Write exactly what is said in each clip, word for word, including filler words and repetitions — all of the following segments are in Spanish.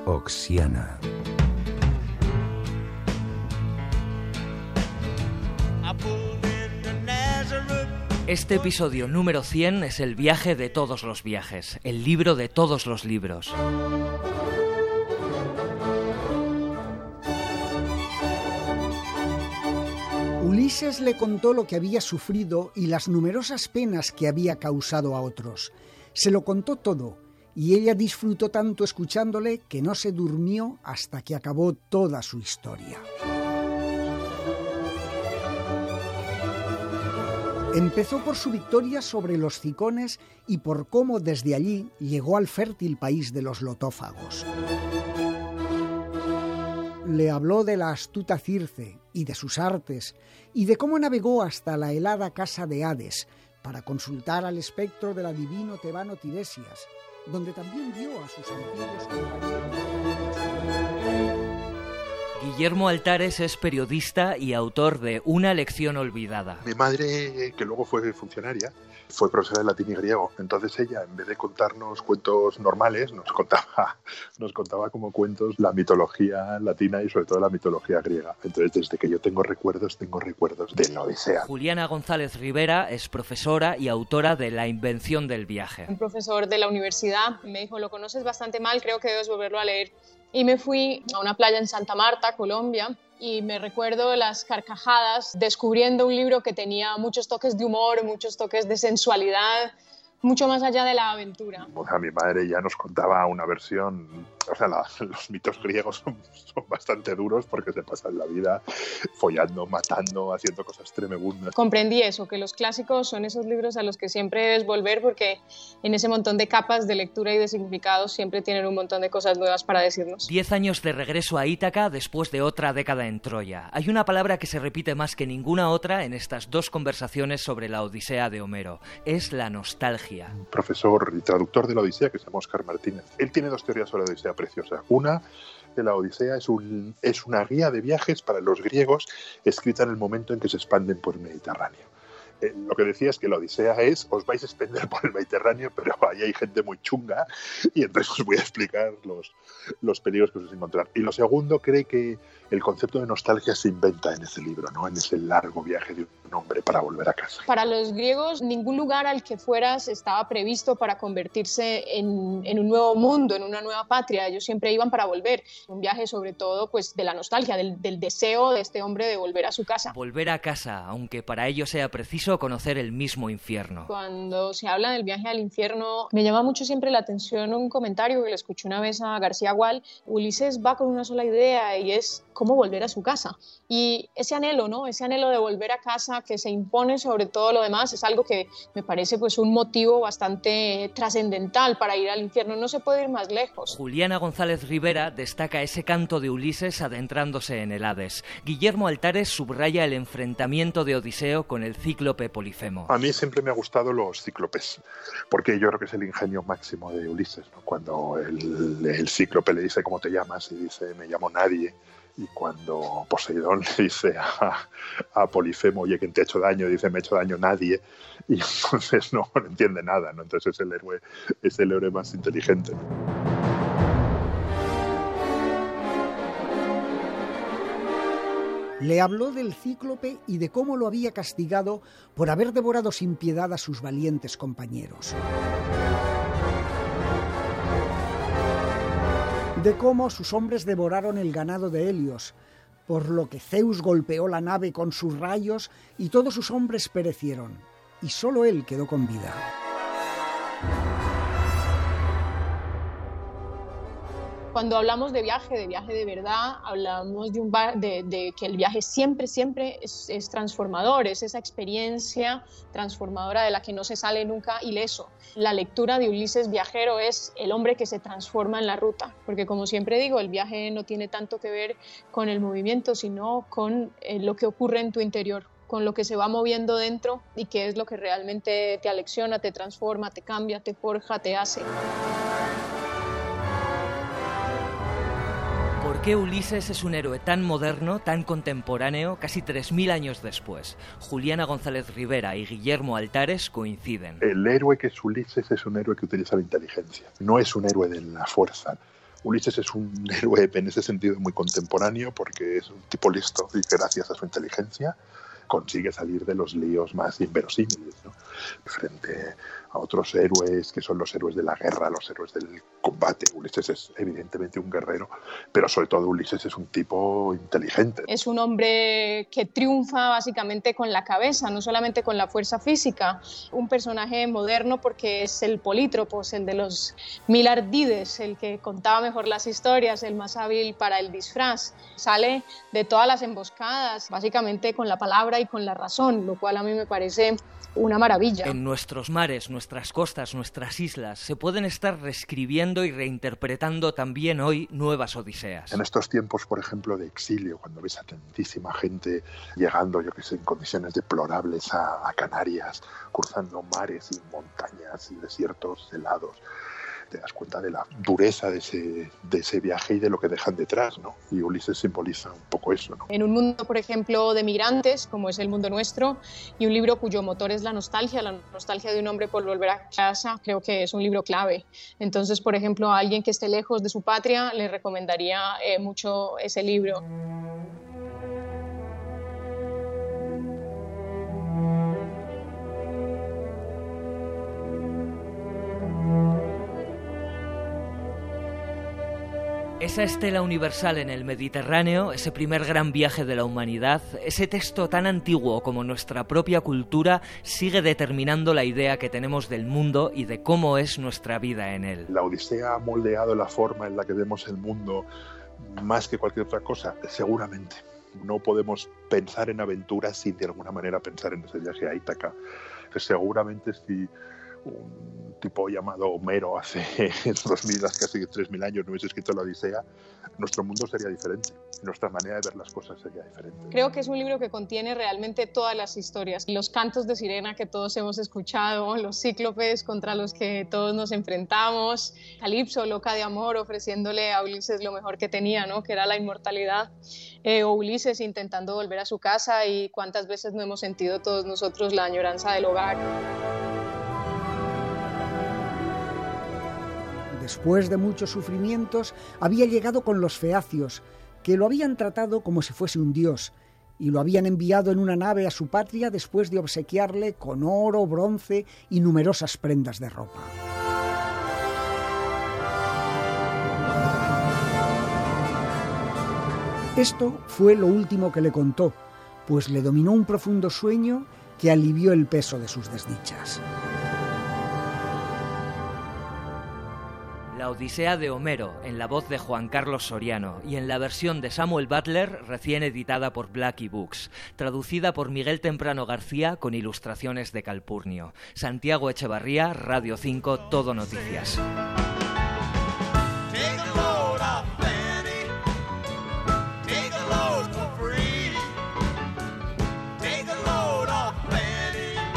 Oxiana. Este episodio número cien es el viaje de todos los viajes, el libro de todos los libros. Ulises le contó lo que había sufrido y las numerosas penas que había causado a otros. Se lo contó todo, y ella disfrutó tanto escuchándole que no se durmió hasta que acabó toda su historia. Empezó por su victoria sobre los cicones y por cómo desde allí llegó al fértil país de los lotófagos. Le habló de la astuta Circe y de sus artes, y de cómo navegó hasta la helada casa de Hades para consultar al espectro del adivino tebano Tiresias, donde también vio a sus antiguos compañeros. Guillermo Altares es periodista y autor de Una lección olvidada. Mi madre, que luego fue funcionaria, fue profesora de latín y griego. Entonces ella, en vez de contarnos cuentos normales, nos contaba, nos contaba como cuentos la mitología latina y sobre todo la mitología griega. Entonces, desde que yo tengo recuerdos, tengo recuerdos de la Odisea. Juliana González Rivera es profesora y autora de La invención del viaje. Un profesor de la universidad me dijo, lo conoces bastante mal, creo que debes volverlo a leer. Y me fui a una playa en Santa Marta, Colombia, y me recuerdo las carcajadas descubriendo un libro que tenía muchos toques de humor, muchos toques de sensualidad, mucho más allá de la aventura. O sea, mi madre ya nos contaba una versión, o sea, la, los mitos griegos son, son bastante duros porque se pasan la vida follando, matando, haciendo cosas tremendas. Comprendí eso, que los clásicos son esos libros a los que siempre debes volver porque en ese montón de capas de lectura y de significados siempre tienen un montón de cosas nuevas para decirnos. Diez años de regreso a Ítaca después de otra década en Troya. Hay una palabra que se repite más que ninguna otra en estas dos conversaciones sobre la Odisea de Homero. Es la nostalgia. Un profesor y traductor de la Odisea que se llama Óscar Martínez. Él tiene dos teorías sobre la Odisea preciosas. Una, que la Odisea es, un, es una guía de viajes para los griegos escrita en el momento en que se expanden por el Mediterráneo. Eh, lo que decía es que la Odisea es, os vais a extender por el Mediterráneo, pero ahí hay gente muy chunga y entonces os voy a explicar los, los peligros que os vais a encontrar. Y lo segundo, cree que el concepto de nostalgia se inventa en ese libro, ¿no? En ese largo viaje de un hombre para volver a casa. Para los griegos, ningún lugar al que fueras estaba previsto para convertirse en, en un nuevo mundo, en una nueva patria. Ellos siempre iban para volver. Un viaje sobre todo pues, de la nostalgia, del, del deseo de este hombre de volver a su casa. Volver a casa, aunque para ello sea preciso conocer el mismo infierno. Cuando se habla del viaje al infierno, me llama mucho siempre la atención un comentario que le escuché una vez a García Gual. Ulises va con una sola idea y es cómo volver a su casa. Y ese anhelo, ¿no? Ese anhelo de volver a casa que se impone sobre todo lo demás es algo que me parece pues un motivo bastante trascendental para ir al infierno. No se puede ir más lejos. Juliana González Rivera destaca ese canto de Ulises adentrándose en el Hades. Guillermo Altares subraya el enfrentamiento de Odiseo con el cíclope Polifemo. A mí siempre me han gustado los cíclopes, porque yo creo que es el ingenio máximo de Ulises, ¿no? Cuando el, el cíclope le dice ¿cómo te llamas? Y dice me llamo Nadie. Y cuando Poseidón le dice a, a Polifemo, oye, ¿quién te ha hecho daño? Dice, me ha hecho daño nadie. Y entonces no, no entiende nada, ¿no? Entonces es el héroe, es el héroe más inteligente, ¿no? Le habló del cíclope y de cómo lo había castigado por haber devorado sin piedad a sus valientes compañeros. De cómo sus hombres devoraron el ganado de Helios, por lo que Zeus golpeó la nave con sus rayos y todos sus hombres perecieron, y solo él quedó con vida. Cuando hablamos de viaje, de viaje de verdad, hablamos de, un de, de que el viaje siempre, siempre es, es transformador, es esa experiencia transformadora de la que no se sale nunca ileso. La lectura de Ulises Viajero es el hombre que se transforma en la ruta, porque como siempre digo, el viaje no tiene tanto que ver con el movimiento, sino con eh, lo que ocurre en tu interior, con lo que se va moviendo dentro y que es lo que realmente te alecciona, te transforma, te cambia, te forja, te hace. ¿Por qué Ulises es un héroe tan moderno, tan contemporáneo, casi tres mil años después? Juliana González Rivera y Guillermo Altares coinciden. El héroe que es Ulises es un héroe que utiliza la inteligencia, no es un héroe de la fuerza. Ulises es un héroe en ese sentido muy contemporáneo porque es un tipo listo y que gracias a su inteligencia consigue salir de los líos más inverosímiles, ¿no? Frente a otros héroes que son los héroes de la guerra, los héroes del combate. Ulises es evidentemente un guerrero, pero sobre todo Ulises es un tipo inteligente. Es un hombre que triunfa básicamente con la cabeza, no solamente con la fuerza física. Un personaje moderno porque es el Polítropos, el de los mil ardides, el que contaba mejor las historias, el más hábil para el disfraz. Sale de todas las emboscadas, básicamente con la palabra y con la razón, lo cual a mí me parece una maravilla. En nuestros mares, nuestras costas, nuestras islas, se pueden estar reescribiendo y reinterpretando también hoy nuevas odiseas. En estos tiempos, por ejemplo, de exilio, cuando ves a tantísima gente llegando, yo que sé, en condiciones deplorables a, a Canarias, cruzando mares y montañas y desiertos helados, te das cuenta de la dureza de ese, de ese viaje y de lo que dejan detrás, ¿no? Y Ulises simboliza un poco eso, ¿no? En un mundo, por ejemplo, de migrantes, como es el mundo nuestro, y un libro cuyo motor es la nostalgia, la nostalgia de un hombre por volver a casa, creo que es un libro clave. Entonces, por ejemplo, a alguien que esté lejos de su patria, le recomendaría eh, mucho ese libro. Esa estela universal en el Mediterráneo, ese primer gran viaje de la humanidad, ese texto tan antiguo como nuestra propia cultura, sigue determinando la idea que tenemos del mundo y de cómo es nuestra vida en él. La Odisea ha moldeado la forma en la que vemos el mundo más que cualquier otra cosa, seguramente. No podemos pensar en aventuras sin de alguna manera pensar en ese viaje a Ítaca. Seguramente si un tipo llamado Homero hace dos mil, casi tres mil años no hubiese escrito la Odisea, nuestro mundo sería diferente, nuestra manera de ver las cosas sería diferente. Creo que es un libro que contiene realmente todas las historias, los cantos de sirena que todos hemos escuchado, los cíclopes contra los que todos nos enfrentamos, Calipso, loca de amor, ofreciéndole a Ulises lo mejor que tenía, ¿no? Que era la inmortalidad, eh, o Ulises intentando volver a su casa, y cuántas veces no hemos sentido todos nosotros la añoranza del hogar. Después de muchos sufrimientos, había llegado con los feacios, que lo habían tratado como si fuese un dios, y lo habían enviado en una nave a su patria después de obsequiarle con oro, bronce y numerosas prendas de ropa. Esto fue lo último que le contó, pues le dominó un profundo sueño que alivió el peso de sus desdichas. La Odisea de Homero, en la voz de Juan Carlos Soriano y en la versión de Samuel Butler, recién editada por Blackie Books, traducida por Miguel Temprano García con ilustraciones de Calpurnio. Santiago Echevarría, Radio cinco, Todo Noticias.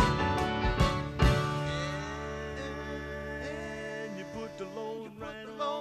The load right on.